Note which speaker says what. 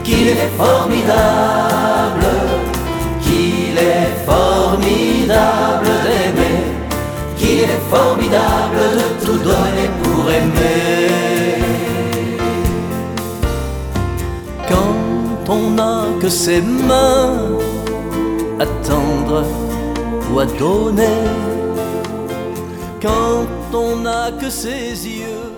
Speaker 1: qu'il est formidable, qu'il est formidable d'aimer, qu'il est formidable de tout donner pour aimer. Quand on n'a que ses mains à tendre ou à donner, quand on n'a que ses yeux